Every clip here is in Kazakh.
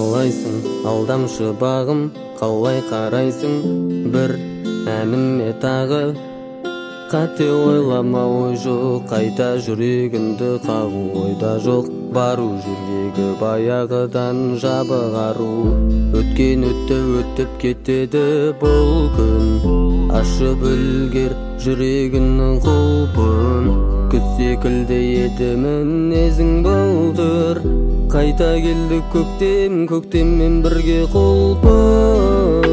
қалайсың алдамшы бағым, қалай қарайсың бір әніме тағы. Қате ойлама, ой жоқ, қайта жүрегіңді қағу ойда жоқ. Бару жүрегі баяғыдан жабығару. Өткен өтті, өтіп кетеді бұл күн. Ашып үлгер жүрегіңнің құлпын. Күз секілді еді мінезің былтыр. Қайта келді көктем, көктеммен бірге құлпыр.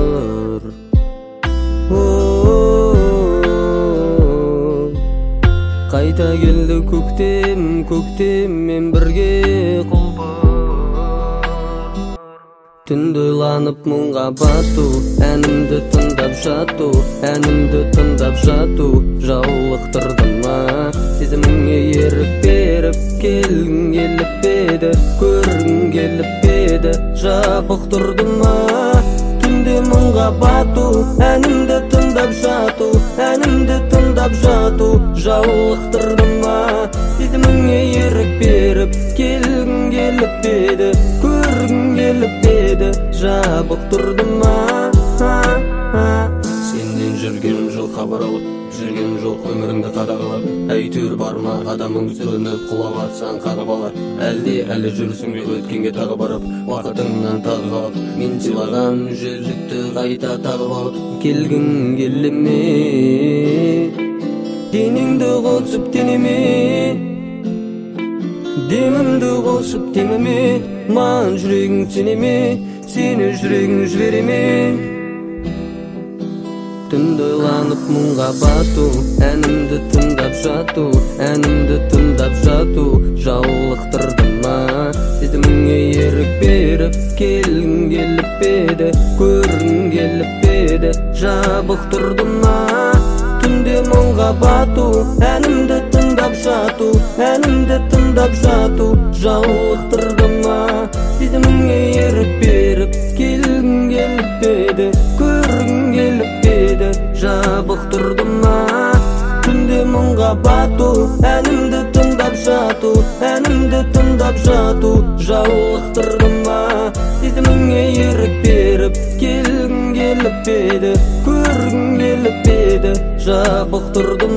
Қайта келді көктем, көктеммен бірге құлпыр. Түнді ойланып мұңға бату, әнімді тыңдап жату, әнімді тыңдап жату. Жаулықтырды ма сезіміңе ерік беріп, келгің келіп еді, көргің келіп еді, жабық тұрды ма? Түнде мұңға бату, әнімді тыңдап жату, әнімді тыңдап жату. Жаулықтырды ма сезіміңе ерік беріп, келгің келіп еді, көргің келіп еді, жабық тұрды ма? Сенден жүргенім жоқ хабар алып, жүргенім жоқ өміріңді қадағалап. Әйтеуір бар ма адамың сүрініп, құлап атсаң қағып алар. Әлде жүрсің бе өткенге тағы барып, уақытыңнан тағы қалып. Мен сыйлаған жүзікті қайта тағып алып, келгің келе ме? Денеңді қосып денеме, демімді қосып демеме. Маған жүрегің сене ме, сені жүрегің жібере ме? Түнді ойланып мұңға бату, әнімді тыңдап жату, әнімді тыңдап жату. Жаулықтырды ма сезіміңе ерік беріп, келгің келіп еді, көргің келіп еді, жабық тұрды ма? Түнде мұңға бату, әнімді тыңдап жату, әнімді тыңдап жату. Жаулықтырды ма сезіміңе ерік беріп, келгің келіп еді, көргің келіп еді, жабық тұрды ма? Түнде мұңға бату, әнімді тыңдап жату, әнімді тыңдап жату. Жаулықтырды ма сезіміңе ерік беріп, келгің келіп еді, көргің келіп еді, жабық тұрды